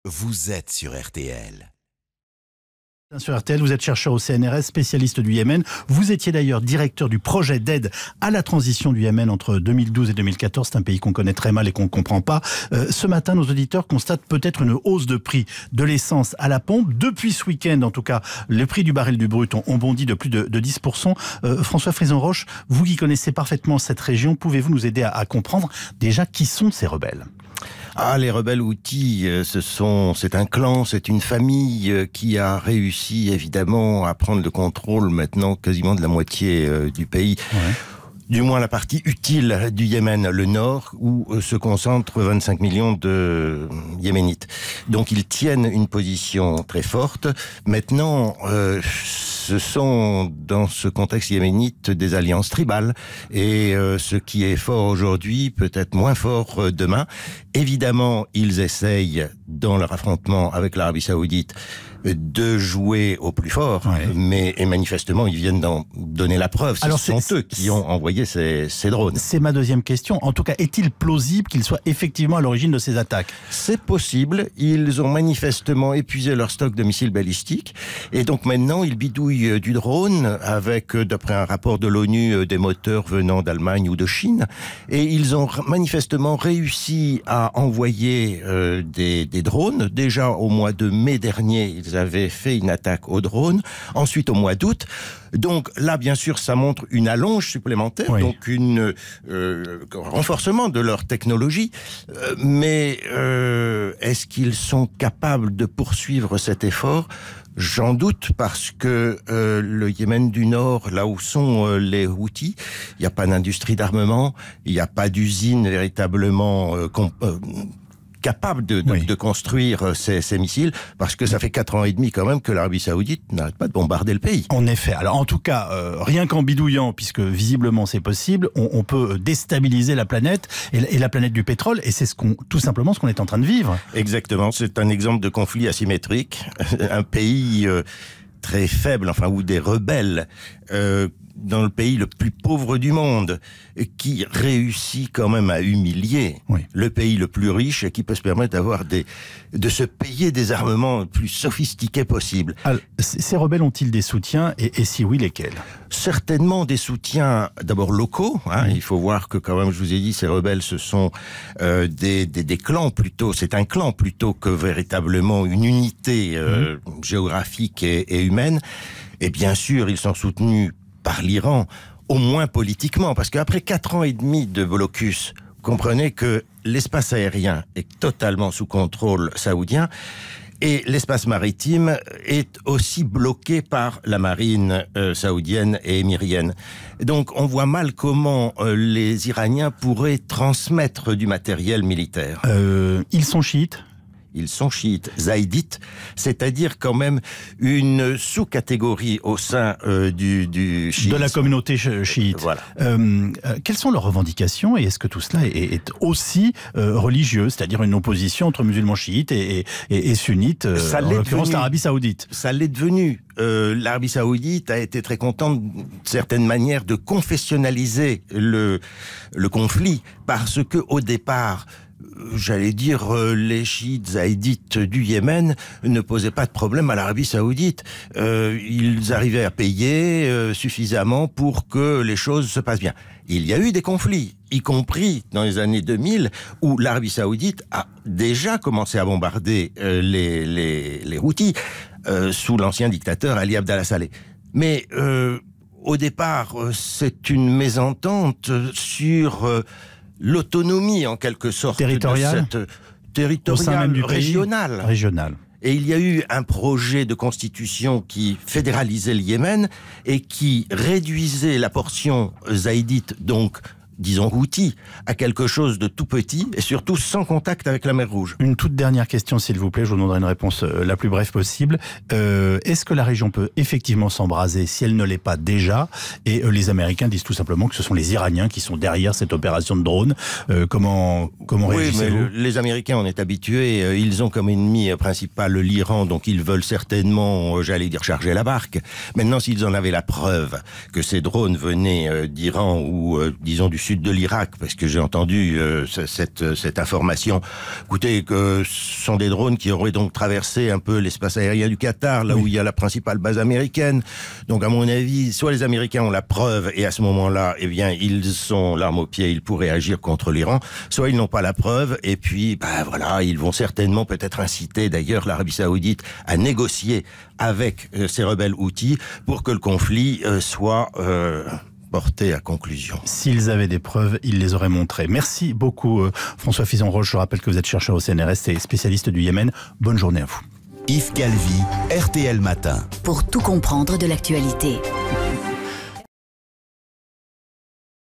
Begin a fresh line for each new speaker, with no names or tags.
Vous êtes sur RTL.
Sur RTL, vous êtes chercheur au CNRS, spécialiste du Yémen. Vous étiez d'ailleurs directeur du projet d'aide à la transition du Yémen entre 2012 et 2014. C'est un pays qu'on connaît très mal et qu'on ne comprend pas. Ce matin, nos auditeurs constatent peut-être une hausse de prix de l'essence à la pompe. Depuis ce week-end, en tout cas, les prix du baril du brut ont bondi de plus de 10%. François Frison-Roche, vous qui connaissez parfaitement cette région, pouvez-vous nous aider à comprendre déjà qui sont ces rebelles ?
Les rebelles Houthis, c'est un clan, c'est une famille qui a réussi évidemment à prendre le contrôle maintenant quasiment de la moitié du pays. Ouais. Du moins la partie utile du Yémen, le nord, où se concentrent 25 millions de Yéménites. Donc ils tiennent une position très forte. Maintenant, ce sont dans ce contexte yéménite des alliances tribales. Et ce qui est fort aujourd'hui peut être moins fort demain. Évidemment, ils essayent, dans leur affrontement avec l'Arabie Saoudite, de jouer au plus fort, ouais. Et manifestement, ils viennent d'en donner la preuve. Ce sont eux qui ont envoyé ces drones.
C'est ma deuxième question. En tout cas, est-il plausible qu'ils soient effectivement à l'origine de ces attaques ?
C'est possible. Ils ont manifestement épuisé leur stock de missiles balistiques. Et donc maintenant, ils bidouillent du drone avec, d'après un rapport de l'ONU, des moteurs venant d'Allemagne ou de Chine. Et ils ont manifestement réussi à envoyer des drones. Déjà au mois de mai dernier, ils avaient fait une attaque au drone. Ensuite, au mois d'août. Donc là, bien sûr, ça montre une allonge supplémentaire, oui. Donc un renforcement de leur technologie. Mais est-ce qu'ils sont capables de poursuivre cet effort ? J'en doute parce que le Yémen du Nord, là où sont les Houthis, il n'y a pas d'industrie d'armement, il n'y a pas d'usine véritablement capable de construire ces missiles, parce que ça fait 4 ans et demi quand même que l'Arabie Saoudite n'arrête pas de bombarder le pays.
En effet. Alors en tout cas, rien qu'en bidouillant, puisque visiblement c'est possible, on peut déstabiliser la planète et la planète du pétrole, et c'est tout simplement ce qu'on est en train de vivre.
Exactement, c'est un exemple de conflit asymétrique. Un pays très faible, où des rebelles dans le pays le plus pauvre du monde, qui réussit quand même à humilier le pays le plus riche et qui peut se permettre de se payer des armements les plus sophistiqués possibles.
Alors, ces rebelles ont-ils des soutiens et si oui, lesquels ?
Certainement des soutiens d'abord locaux. Il faut voir que quand même, je vous ai dit, ces rebelles, ce sont des clans plutôt. C'est un clan plutôt que véritablement une unité géographique et humaine. Et bien sûr, ils sont soutenus par l'Iran, au moins politiquement, parce qu'après 4 ans et demi de blocus, vous comprenez que l'espace aérien est totalement sous contrôle saoudien, et l'espace maritime est aussi bloqué par la marine saoudienne et émirienne. Donc on voit mal comment les Iraniens pourraient transmettre du matériel militaire.
Ils sont chiites ?
Ils sont chiites, zaïdites, c'est-à-dire quand même une sous-catégorie au sein du chiisme.
De la communauté chiite.
Voilà.
Quelles sont leurs revendications et est-ce que tout cela est aussi religieux, c'est-à-dire une opposition entre musulmans chiites et sunnites, en l'occurrence l'Arabie Saoudite ?
Ça l'est devenu. L'Arabie Saoudite a été très contente, d'une certaine manière, de confessionnaliser le conflit, parce que au départ, j'allais dire, les chiites zaïdites du Yémen ne posaient pas de problème à l'Arabie Saoudite. Ils arrivaient à payer suffisamment pour que les choses se passent bien. Il y a eu des conflits, y compris dans les années 2000, où l'Arabie Saoudite a déjà commencé à bombarder les Houthis sous l'ancien dictateur Ali Abdallah Saleh. Mais au départ, c'est une mésentente sur l'autonomie, en quelque sorte,
territoriale,
régionale. Et il y a eu un projet de constitution qui fédéralisait le Yémen et qui réduisait la portion zaïdite, donc disons Houthi, à quelque chose de tout petit et surtout sans contact avec la mer Rouge.
Une toute dernière question, s'il vous plaît, je vous demanderai une réponse la plus brève possible. Est-ce que la région peut effectivement s'embraser si elle ne l'est pas déjà ? Et les Américains disent tout simplement que ce sont les Iraniens qui sont derrière cette opération de drone. Comment réagissez-vous ?
Les Américains, on est habitués, ils ont comme ennemi principal l'Iran, donc ils veulent certainement, charger la barque. Maintenant, s'ils en avaient la preuve que ces drones venaient d'Iran ou, disons, du sud de l'Irak, parce que j'ai entendu cette information. Écoutez, que ce sont des drones qui auraient donc traversé un peu l'espace aérien du Qatar, là où il y a la principale base américaine. Donc à mon avis, soit les Américains ont la preuve, et à ce moment-là, eh bien, ils sont l'arme au pied, ils pourraient agir contre l'Iran, soit ils n'ont pas la preuve, et puis, voilà, ils vont certainement peut-être inciter d'ailleurs l'Arabie Saoudite à négocier avec ces rebelles Houthis pour que le conflit soit porté à conclusion.
S'ils avaient des preuves, ils les auraient montrées. Merci beaucoup François Fison-Roche. Je rappelle que vous êtes chercheur au CNRS et spécialiste du Yémen. Bonne journée à vous.
Yves Calvi, RTL Matin.
Pour tout comprendre de l'actualité.